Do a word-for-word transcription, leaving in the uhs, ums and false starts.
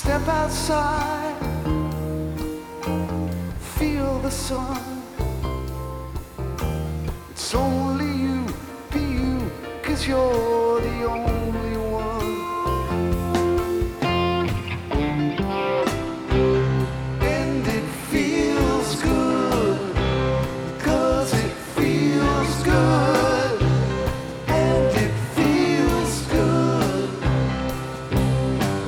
Step outside, feel the sun. It's only you, be you, 'cause you're the only